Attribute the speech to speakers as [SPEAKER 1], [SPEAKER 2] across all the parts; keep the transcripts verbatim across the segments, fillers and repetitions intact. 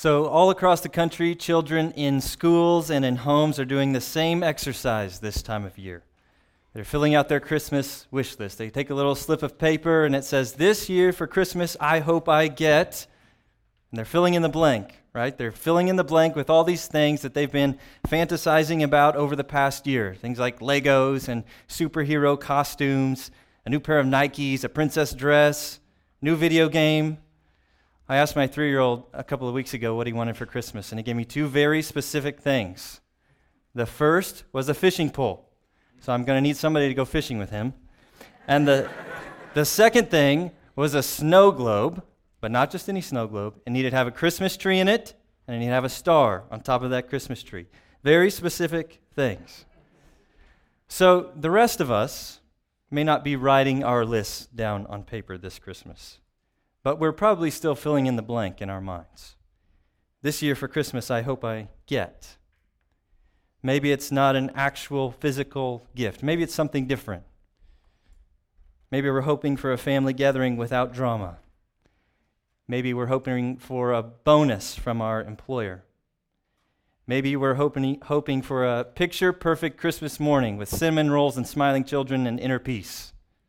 [SPEAKER 1] So all across the country, children in schools and in homes are doing the same exercise this time of year. They're filling out their Christmas wish list. They take a little slip of paper and it says, "This year for Christmas, I hope I get," and they're filling in the blank, right? They're filling in the blank with all these things that they've been fantasizing about over the past year. Things like Legos and superhero costumes, a new pair of Nikes, a princess dress, new video game. I asked my three-year-old a couple of weeks ago what he wanted for Christmas, and he gave me two very specific things. The first was a fishing pole, so I'm going to need somebody to go fishing with him. And the, the second thing was a snow globe, but not just any snow globe. It needed to have a Christmas tree in it, and it needed to have a star on top of that Christmas tree. Very specific things. So the rest of us may not be writing our lists down on paper this Christmas, but we're probably still filling in the blank in our minds. This year for Christmas, I hope I get. Maybe it's not an actual physical gift. Maybe it's something different. Maybe we're hoping for a family gathering without drama. Maybe we're hoping for a bonus from our employer. Maybe we're hoping, hoping for a picture-perfect Christmas morning with cinnamon rolls and smiling children and inner peace.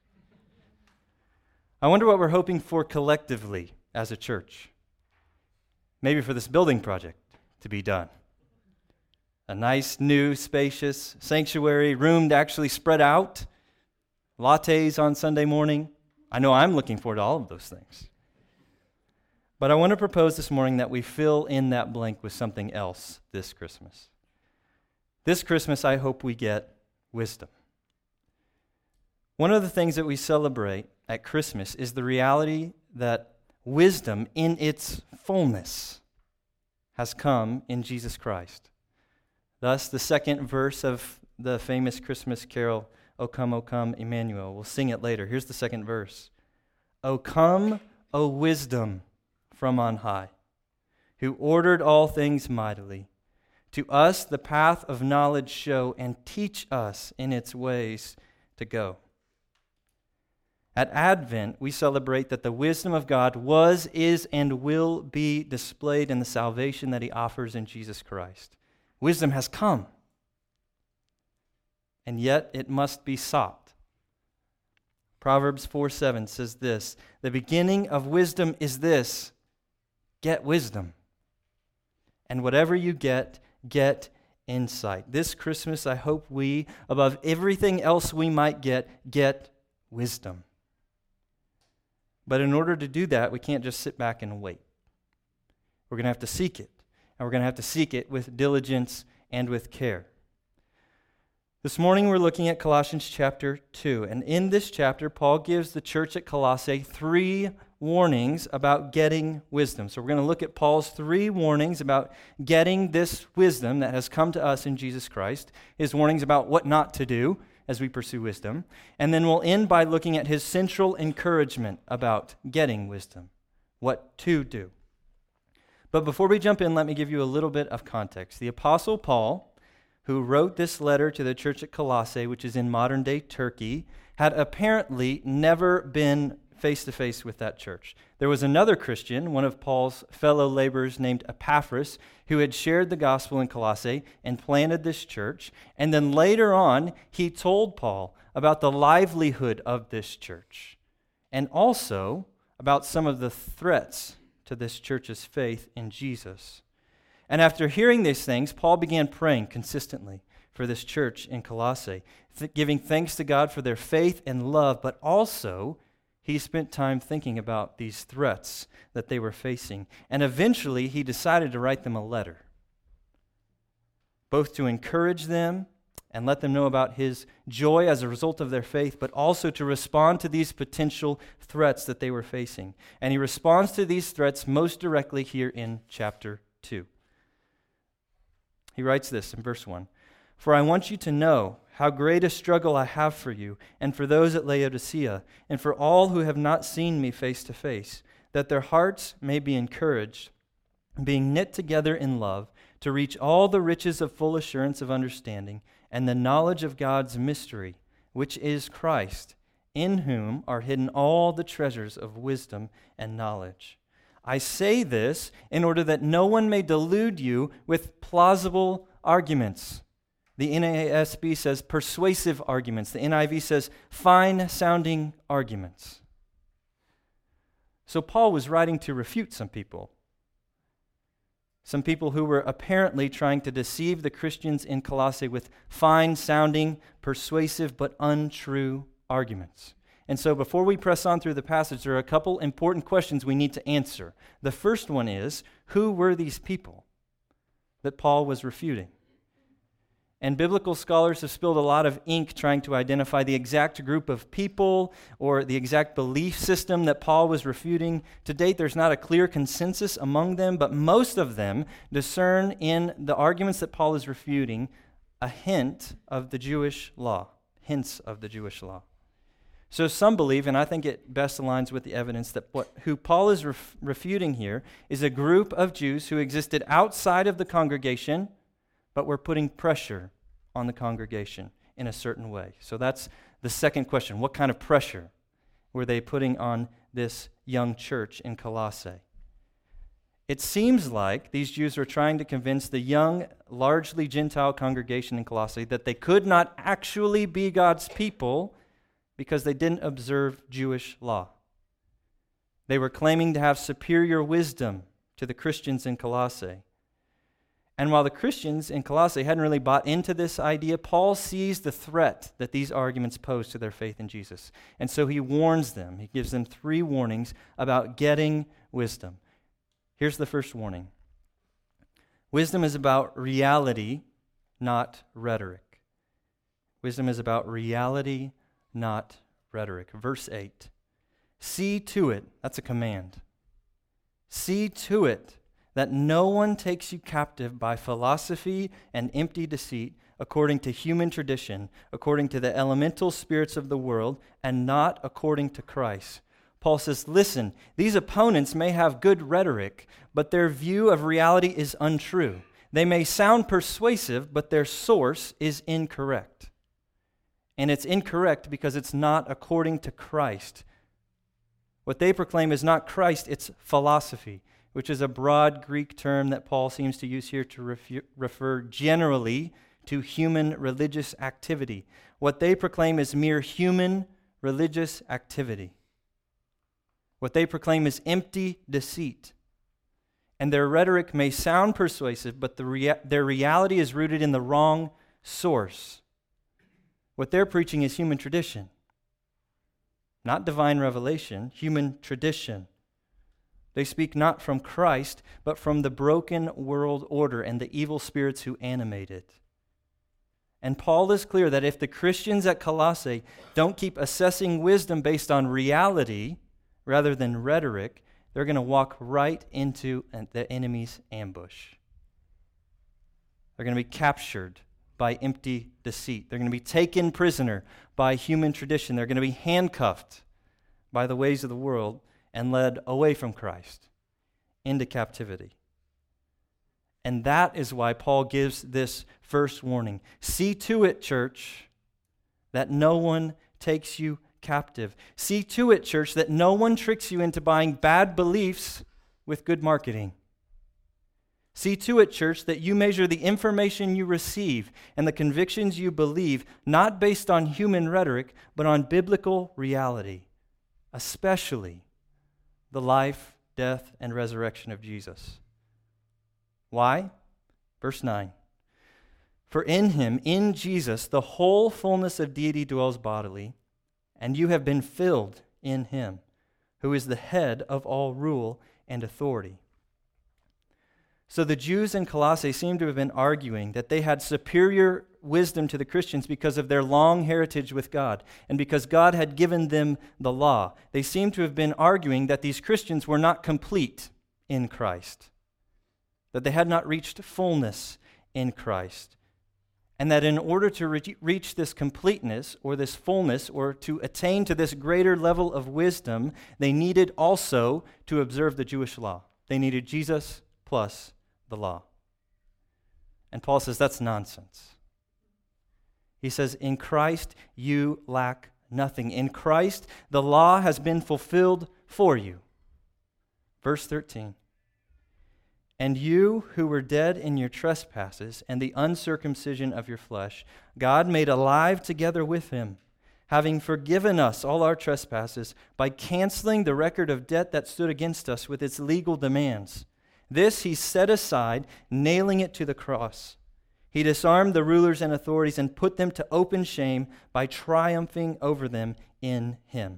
[SPEAKER 1] I wonder what we're hoping for collectively as a church. Maybe for this building project to be done. A nice, new, spacious sanctuary, room to actually spread out. Lattes on Sunday morning. I know I'm looking forward to all of those things. But I want to propose this morning that we fill in that blank with something else this Christmas. This Christmas, I hope we get wisdom. One of the things that we celebrate at Christmas is the reality that wisdom in its fullness has come in Jesus Christ. Thus, the second verse of the famous Christmas carol, "O come, O come, Emmanuel." We'll sing it later. Here's the second verse. "O come, O wisdom from on high, who ordered all things mightily. To us the path of knowledge show, and teach us in its ways to go." At Advent, we celebrate that the wisdom of God was, is, and will be displayed in the salvation that He offers in Jesus Christ. Wisdom has come, and yet it must be sought. Proverbs four seven says this, "The beginning of wisdom is this, get wisdom. And whatever you get, get insight." This Christmas, I hope we, above everything else we might get, get wisdom. But in order to do that, we can't just sit back and wait. We're going to have to seek it. And we're going to have to seek it with diligence and with care. This morning we're looking at Colossians chapter two. And in this chapter, Paul gives the church at Colossae three warnings about getting wisdom. So we're going to look at Paul's three warnings about getting this wisdom that has come to us in Jesus Christ. His warnings about what not to do as we pursue wisdom. And then we'll end by looking at his central encouragement about getting wisdom, what to do. But before we jump in, let me give you a little bit of context. The Apostle Paul, who wrote this letter to the church at Colossae, which is in modern-day Turkey, had apparently never been face-to-face with that church. There was another Christian, one of Paul's fellow laborers named Epaphras, who had shared the gospel in Colossae and planted this church. And then later on, he told Paul about the livelihood of this church and also about some of the threats to this church's faith in Jesus. And after hearing these things, Paul began praying consistently for this church in Colossae, th- giving thanks to God for their faith and love, but also he spent time thinking about these threats that they were facing. And eventually, he decided to write them a letter, both to encourage them and let them know about his joy as a result of their faith, but also to respond to these potential threats that they were facing. And he responds to these threats most directly here in chapter two. He writes this in verse one. "For I want you to know how great a struggle I have for you and for those at Laodicea and for all who have not seen me face to face, that their hearts may be encouraged, being knit together in love, to reach all the riches of full assurance of understanding and the knowledge of God's mystery, which is Christ, in whom are hidden all the treasures of wisdom and knowledge. I say this in order that no one may delude you with plausible arguments. The N A S B says persuasive arguments. The N I V says fine-sounding arguments. So Paul was writing to refute some people. Some people who were apparently trying to deceive the Christians in Colossae with fine-sounding, persuasive, but untrue arguments. And so before we press on through the passage, there are a couple important questions we need to answer. The first one is, who were these people that Paul was refuting? And biblical scholars have spilled a lot of ink trying to identify the exact group of people or the exact belief system that Paul was refuting. To date, there's not a clear consensus among them, but most of them discern in the arguments that Paul is refuting a hint of the Jewish law, hints of the Jewish law. So some believe, and I think it best aligns with the evidence, that what who Paul is ref, refuting here is a group of Jews who existed outside of the congregation, but were putting pressure on the congregation in a certain way. So that's the second question. What kind of pressure were they putting on this young church in Colossae? It seems like these Jews were trying to convince the young, largely Gentile congregation in Colossae that they could not actually be God's people because they didn't observe Jewish law. They were claiming to have superior wisdom to the Christians in Colossae. And while the Christians in Colossae hadn't really bought into this idea, Paul sees the threat that these arguments pose to their faith in Jesus. And so he warns them. He gives them three warnings about getting wisdom. Here's the first warning. Wisdom is about reality, not rhetoric. Wisdom is about reality, not rhetoric. Verse eight. See to it, that's a command. See to it that no one takes you captive by philosophy and empty deceit, according to human tradition, according to the elemental spirits of the world, and not according to Christ. Paul says, listen, these opponents may have good rhetoric, but their view of reality is untrue. They may sound persuasive, but their source is incorrect. And it's incorrect because it's not according to Christ. What they proclaim is not Christ, it's philosophy, which is a broad Greek term that Paul seems to use here to refu- refer generally to human religious activity. What they proclaim is mere human religious activity. What they proclaim is empty deceit. And their rhetoric may sound persuasive, but the rea- their reality is rooted in the wrong source. What they're preaching is human tradition. Not divine revelation, human tradition. They speak not from Christ, but from the broken world order and the evil spirits who animate it. And Paul is clear that if the Christians at Colossae don't keep assessing wisdom based on reality rather than rhetoric, they're going to walk right into the enemy's ambush. They're going to be captured by empty deceit. They're going to be taken prisoner by human tradition. They're going to be handcuffed by the ways of the world and led away from Christ into captivity. And that is why Paul gives this first warning. See to it, church, that no one takes you captive. See to it, church, that no one tricks you into buying bad beliefs with good marketing. See to it, church, that you measure the information you receive and the convictions you believe, not based on human rhetoric, but on biblical reality, especially the life, death, and resurrection of Jesus. Why? Verse nine. For in him, in Jesus, the whole fullness of deity dwells bodily, and you have been filled in him, who is the head of all rule and authority. So the Jews in Colossae seem to have been arguing that they had superior wisdom to the Christians because of their long heritage with God and because God had given them the law. They seem to have been arguing that these Christians were not complete in Christ, that they had not reached fullness in Christ, and that in order to re- reach this completeness or this fullness or to attain to this greater level of wisdom, they needed also to observe the Jewish law. They needed Jesus plus the law. And Paul says that's nonsense. He says, in Christ you lack nothing. In Christ, the law has been fulfilled for you. Verse thirteen. And you who were dead in your trespasses and the uncircumcision of your flesh, God made alive together with him, having forgiven us all our trespasses by canceling the record of debt that stood against us with its legal demands. This he set aside, nailing it to the cross. He disarmed the rulers and authorities and put them to open shame by triumphing over them in him.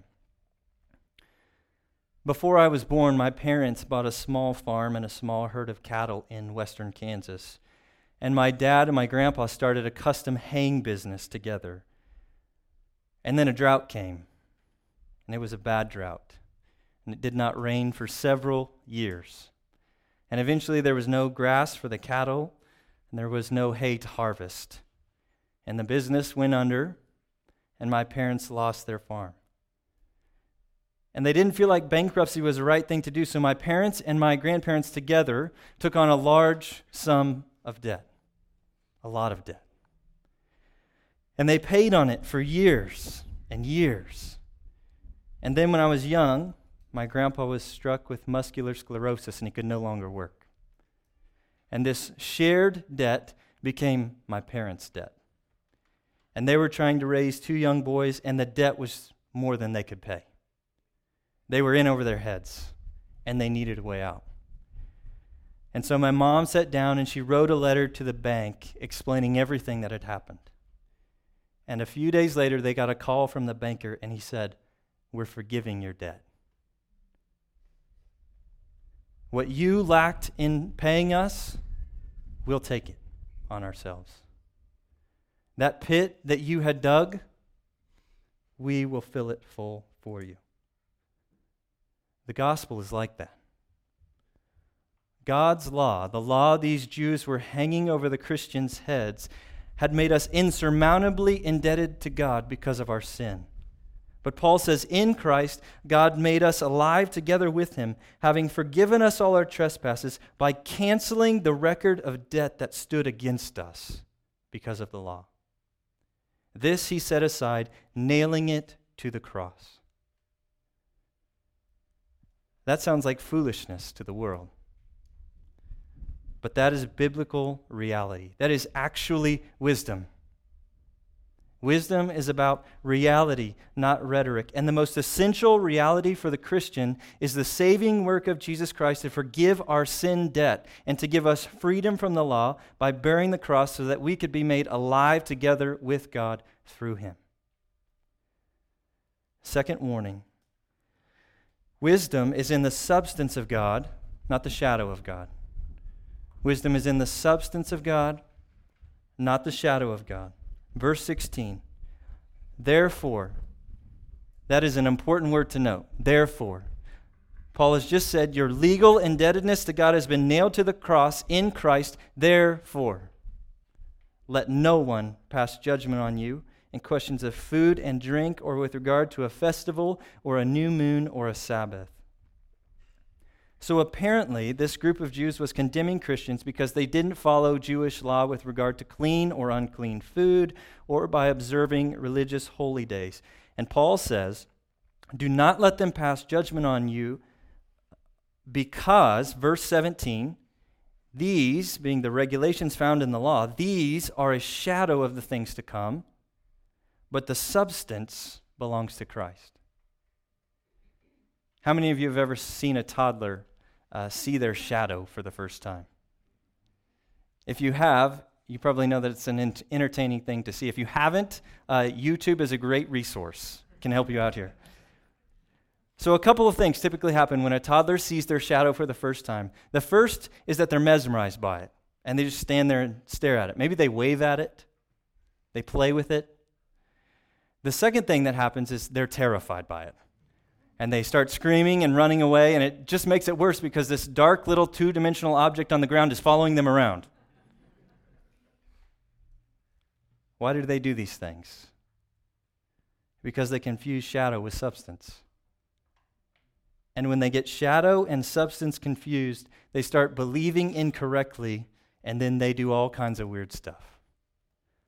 [SPEAKER 1] Before I was born, my parents bought a small farm and a small herd of cattle in western Kansas. And my dad and my grandpa started a custom haying business together. And then a drought came, and it was a bad drought. And it did not rain for several years. And eventually there was no grass for the cattle, and there was no hay to harvest. And the business went under, and my parents lost their farm. And they didn't feel like bankruptcy was the right thing to do, so my parents and my grandparents together took on a large sum of debt, a lot of debt. And they paid on it for years and years. And then when I was young, my grandpa was struck with muscular sclerosis and he could no longer work. And this shared debt became my parents' debt. And they were trying to raise two young boys, and the debt was more than they could pay. They were in over their heads, and they needed a way out. And so my mom sat down and she wrote a letter to the bank explaining everything that had happened. And a few days later, they got a call from the banker, and he said, "We're forgiving your debt. What you lacked in paying us, we'll take it on ourselves. That pit that you had dug, we will fill it full for you." The gospel is like that. God's law, the law these Jews were hanging over the Christians' heads, had made us insurmountably indebted to God because of our sin. But Paul says, in Christ, God made us alive together with him, having forgiven us all our trespasses by canceling the record of debt that stood against us because of the law. This he set aside, nailing it to the cross. That sounds like foolishness to the world. But that is biblical reality. That is actually wisdom. Wisdom is about reality, not rhetoric. And the most essential reality for the Christian is the saving work of Jesus Christ to forgive our sin debt and to give us freedom from the law by bearing the cross so that we could be made alive together with God through him. Second warning. Wisdom is in the substance of God, not the shadow of God. Wisdom is in the substance of God, not the shadow of God. Verse sixteen. Therefore, that is an important word to note. Therefore. Paul has just said your legal indebtedness to God has been nailed to the cross in Christ. Therefore, let no one pass judgment on you in questions of food and drink, or with regard to a festival, or a new moon, or a Sabbath. So apparently, this group of Jews was condemning Christians because they didn't follow Jewish law with regard to clean or unclean food, or by observing religious holy days. And Paul says, do not let them pass judgment on you because, verse seventeen, these, being the regulations found in the law, these are a shadow of the things to come, but the substance belongs to Christ. How many of you have ever seen a toddler uh, see their shadow for the first time? If you have, you probably know that it's an ent- entertaining thing to see. If you haven't, uh, YouTube is a great resource. Can help you out here. So a couple of things typically happen when a toddler sees their shadow for the first time. The first is that they're mesmerized by it, and they just stand there and stare at it. Maybe they wave at it. They play with it. The second thing that happens is they're terrified by it. And they start screaming and running away, and it just makes it worse because this dark little two-dimensional object on the ground is following them around. Why do they do these things? Because they confuse shadow with substance. And when they get shadow and substance confused, they start believing incorrectly, and then they do all kinds of weird stuff.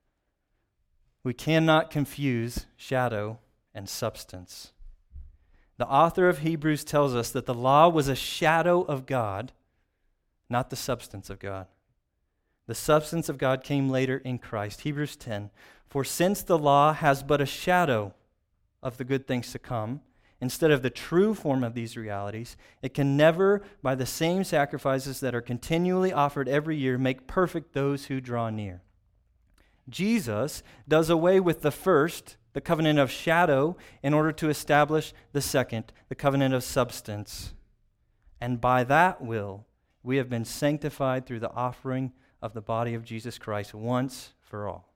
[SPEAKER 1] We cannot confuse shadow and substance. The author of Hebrews tells us that the law was a shadow of God, not the substance of God. The substance of God came later in Christ. Hebrews ten, for since the law has but a shadow of the good things to come, instead of the true form of these realities, it can never, by the same sacrifices that are continually offered every year, make perfect those who draw near. Jesus does away with the first, the covenant of shadow, in order to establish the second, the covenant of substance. And by that will, we have been sanctified through the offering of the body of Jesus Christ once for all.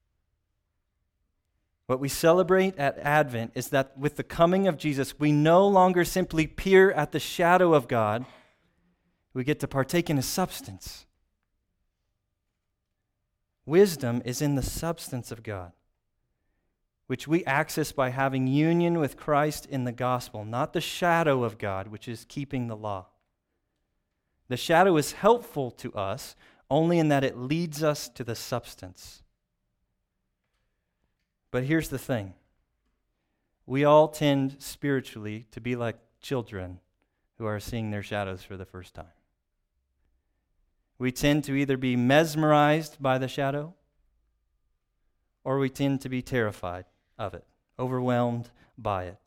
[SPEAKER 1] What we celebrate at Advent is that with the coming of Jesus, we no longer simply peer at the shadow of God. We get to partake in His substance. Wisdom is in the substance of God, which we access by having union with Christ in the gospel, not the shadow of God, which is keeping the law. The shadow is helpful to us only in that it leads us to the substance. But here's the thing. We all tend spiritually to be like children who are seeing their shadows for the first time. We tend to either be mesmerized by the shadow, or we tend to be terrified of it, overwhelmed by it.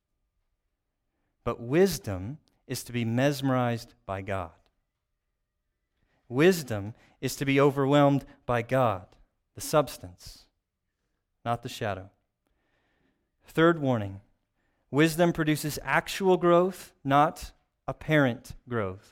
[SPEAKER 1] But wisdom is to be mesmerized by God. Wisdom is to be overwhelmed by God, the substance, not the shadow. Third warning, wisdom produces actual growth, not apparent growth.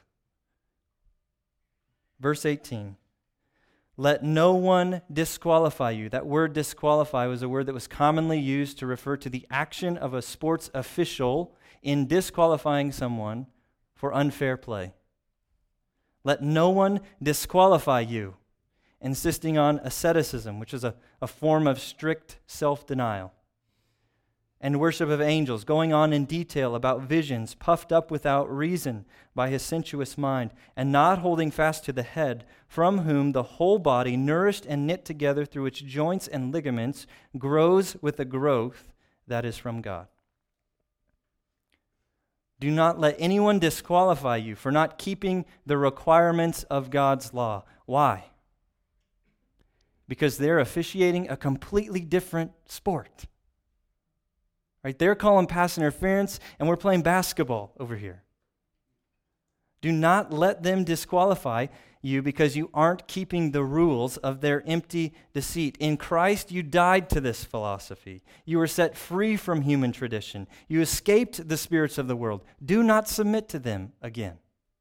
[SPEAKER 1] Verse eighteen, let no one disqualify you. That word disqualify was a word that was commonly used to refer to the action of a sports official in disqualifying someone for unfair play. Let no one disqualify you, insisting on asceticism, which is a, a form of strict self-denial, and worship of angels, going on in detail about visions, puffed up without reason by his sensuous mind, and not holding fast to the head, from whom the whole body, nourished and knit together through its joints and ligaments, grows with a growth that is from God. Do not let anyone disqualify you for not keeping the requirements of God's law. Why? Because they're officiating a completely different sport. Right? They're calling pass interference, and we're playing basketball over here. Do not let them disqualify you because you aren't keeping the rules of their empty deceit. In Christ, you died to this philosophy. You were set free from human tradition. You escaped the spirits of the world. Do not submit to them again.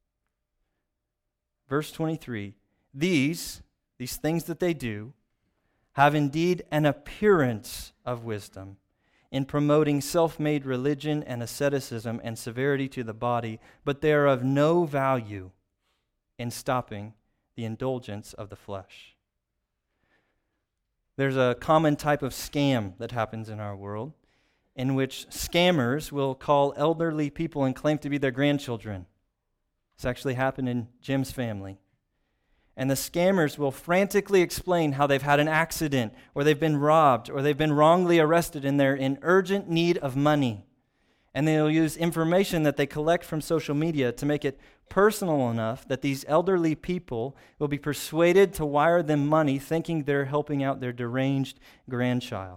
[SPEAKER 1] Verse twenty-three, these, these things that they do, have indeed an appearance of wisdom in promoting self-made religion and asceticism and severity to the body, but they are of no value in stopping the indulgence of the flesh. There's a common type of scam that happens in our world in which scammers will call elderly people and claim to be their grandchildren. This actually happened in Jim's family. And the scammers will frantically explain how they've had an accident, or they've been robbed, or they've been wrongly arrested, and they're in urgent need of money. And they'll use information that they collect from social media to make it personal enough that these elderly people will be persuaded to wire them money, thinking they're helping out their deranged grandchild.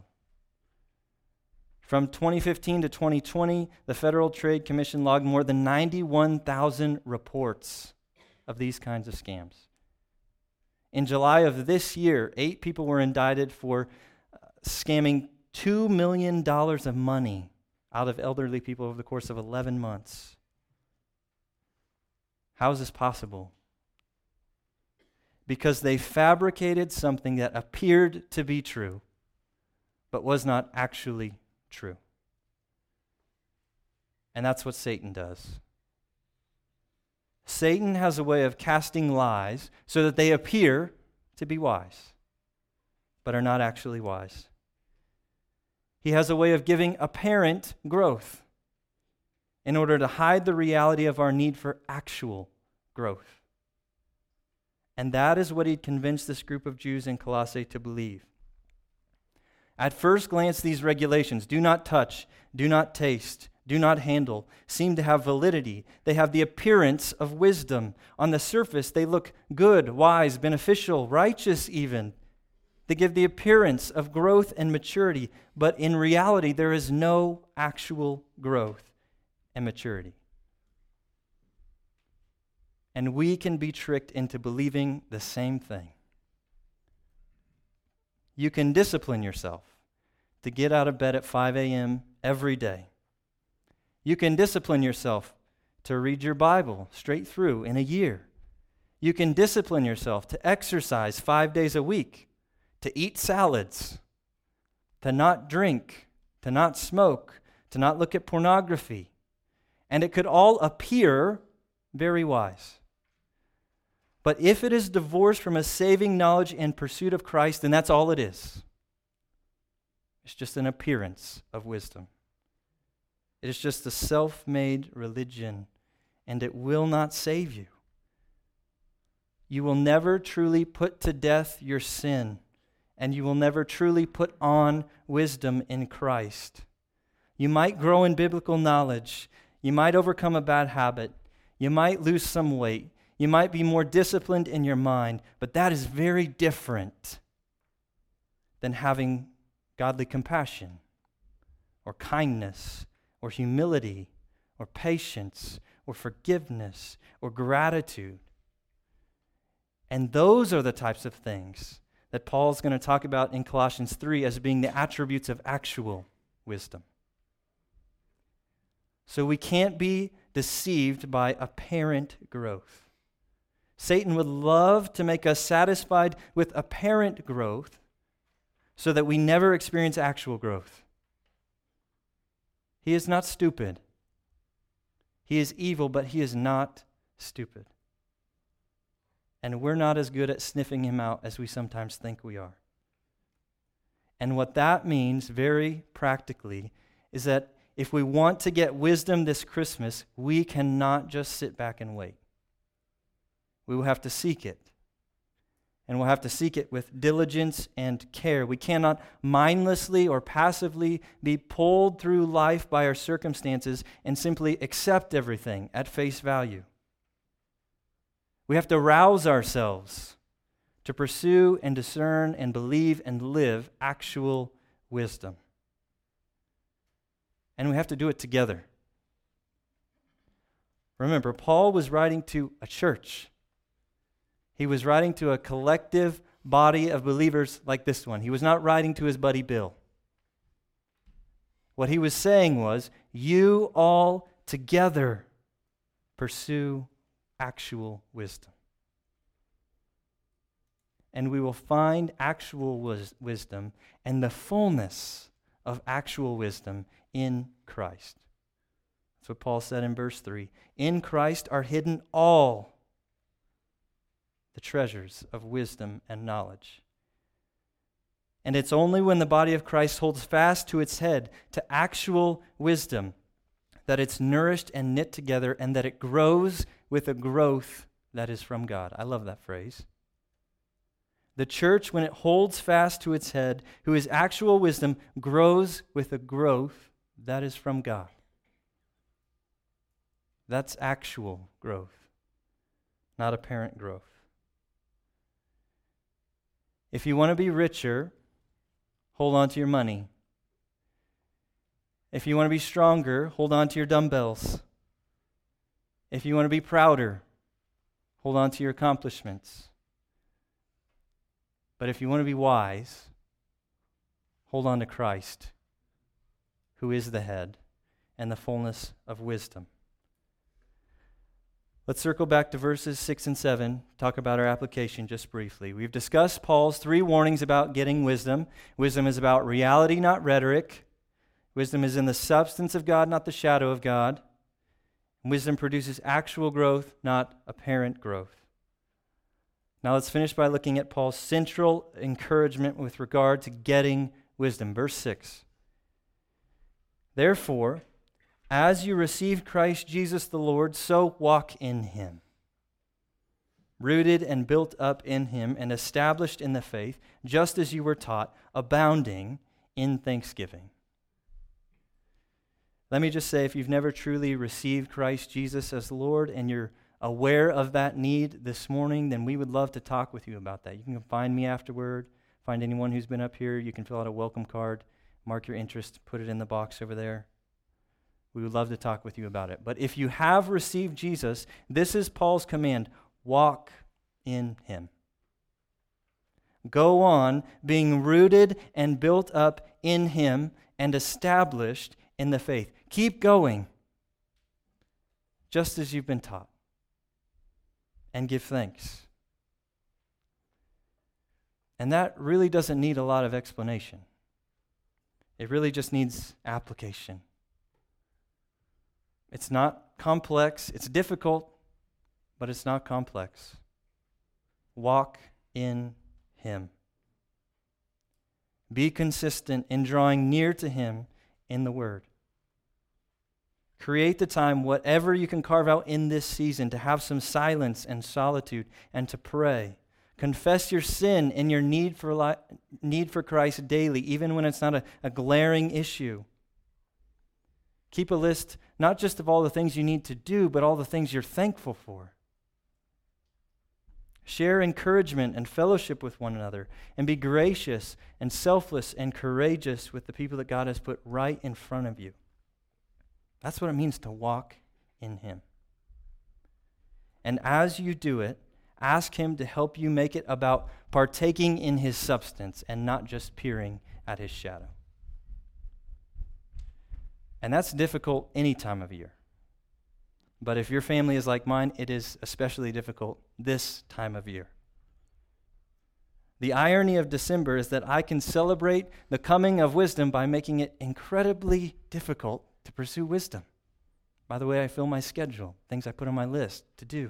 [SPEAKER 1] From twenty fifteen to twenty twenty, the Federal Trade Commission logged more than ninety-one thousand reports of these kinds of scams. In July of this year, eight people were indicted for scamming two million dollars of money out of elderly people over the course of eleven months. How is this possible? Because they fabricated something that appeared to be true, but was not actually true. And that's what Satan does. Satan has a way of casting lies so that they appear to be wise, but are not actually wise. He has a way of giving apparent growth in order to hide the reality of our need for actual growth. And that is what he'd convinced this group of Jews in Colossae to believe. At first glance, these regulations, do not touch, do not taste, do not handle, seem to have validity. They have the appearance of wisdom. On the surface, they look good, wise, beneficial, righteous even. They give the appearance of growth and maturity, but in reality, there is no actual growth and maturity. And we can be tricked into believing the same thing. You can discipline yourself to get out of bed at five a.m. every day. You can discipline yourself to read your Bible straight through in a year. You can discipline yourself to exercise five days a week, to eat salads, to not drink, to not smoke, to not look at pornography. And it could all appear very wise. But if it is divorced from a saving knowledge and pursuit of Christ, then that's all it is. It's just an appearance of wisdom. It is just a self-made religion, and it will not save you. You will never truly put to death your sin, and you will never truly put on wisdom in Christ. You might grow in biblical knowledge. You might overcome a bad habit. You might lose some weight. You might be more disciplined in your mind, but that is very different than having godly compassion or kindness or humility or patience or forgiveness or gratitude. And those are the types of things that Paul's going to talk about in Colossians three as being the attributes of actual wisdom. So we can't be deceived by apparent growth. Satan would love to make us satisfied with apparent growth so that we never experience actual growth. He is not stupid. He is evil, but he is not stupid. And we're not as good at sniffing him out as we sometimes think we are. And what that means, very practically, is that if we want to get wisdom this Christmas, we cannot just sit back and wait. We will have to seek it. And we'll have to seek it with diligence and care. We cannot mindlessly or passively be pulled through life by our circumstances and simply accept everything at face value. We have to rouse ourselves to pursue and discern and believe and live actual wisdom. And we have to do it together. Remember, Paul was writing to a church. He was writing to a collective body of believers like this one. He was not writing to his buddy Bill. What he was saying was, you all together pursue actual wisdom. And we will find actual wis- wisdom and the fullness of actual wisdom in Christ. That's what Paul said in verse three. In Christ are hidden all the treasures of wisdom and knowledge. And it's only when the body of Christ holds fast to its head, to actual wisdom, that it's nourished and knit together and that it grows with a growth that is from God. I love that phrase. The church, when it holds fast to its head, who is actual wisdom, grows with a growth that is from God. That's actual growth, not apparent growth. If you want to be richer, hold on to your money. If you want to be stronger, hold on to your dumbbells. If you want to be prouder, hold on to your accomplishments. But if you want to be wise, hold on to Christ, who is the head and the fullness of wisdom. Let's circle back to verses six and seven, talk about our application just briefly. We've discussed Paul's three warnings about getting wisdom. Wisdom is about reality, not rhetoric. Wisdom is in the substance of God, not the shadow of God. Wisdom produces actual growth, not apparent growth. Now let's finish by looking at Paul's central encouragement with regard to getting wisdom. Verse six. Therefore, as you received Christ Jesus the Lord, so walk in him, rooted and built up in him and established in the faith, just as you were taught, abounding in thanksgiving. Let me just say, if you've never truly received Christ Jesus as Lord and you're aware of that need this morning, then we would love to talk with you about that. You can find me afterward, find anyone who's been up here. You can fill out a welcome card, mark your interest, put it in the box over there. We would love to talk with you about it. But if you have received Jesus, this is Paul's command: walk in him. Go on being rooted and built up in him and established in the faith. Keep going, just as you've been taught, and give thanks. And that really doesn't need a lot of explanation. It really just needs application. It's not complex. It's difficult, but it's not complex. Walk in him. Be consistent in drawing near to him in the Word. Create the time, whatever you can carve out in this season, to have some silence and solitude and to pray. Confess your sin and your need for li- need for Christ daily, even when it's not a, a glaring issue. Keep a list not just of all the things you need to do, but all the things you're thankful for. Share encouragement and fellowship with one another, and be gracious and selfless and courageous with the people that God has put right in front of you. That's what it means to walk in him. And as you do it, ask him to help you make it about partaking in his substance and not just peering at his shadow. And that's difficult any time of year. But if your family is like mine, it is especially difficult this time of year. The irony of December is that I can celebrate the coming of wisdom by making it incredibly difficult to pursue wisdom. By the way I fill my schedule, things I put on my list to do.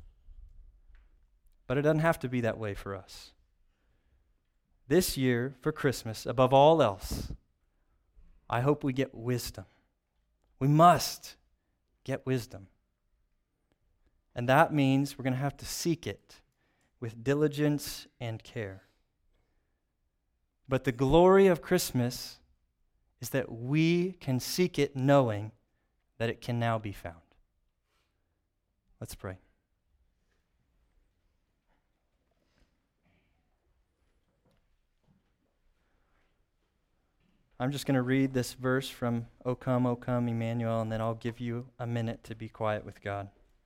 [SPEAKER 1] But it doesn't have to be that way for us. This year, for Christmas, above all else, I hope we get wisdom. We must get wisdom. And that means we're going to have to seek it with diligence and care. But the glory of Christmas is that we can seek it knowing that it can now be found. Let's pray. I'm just going to read this verse from O Come, O Come, Emmanuel, and then I'll give you a minute to be quiet with God.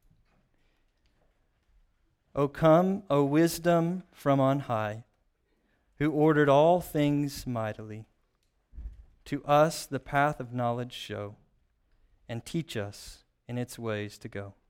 [SPEAKER 1] O come, O wisdom from on high, who ordered all things mightily. To us the path of knowledge show, and teach us in its ways to go.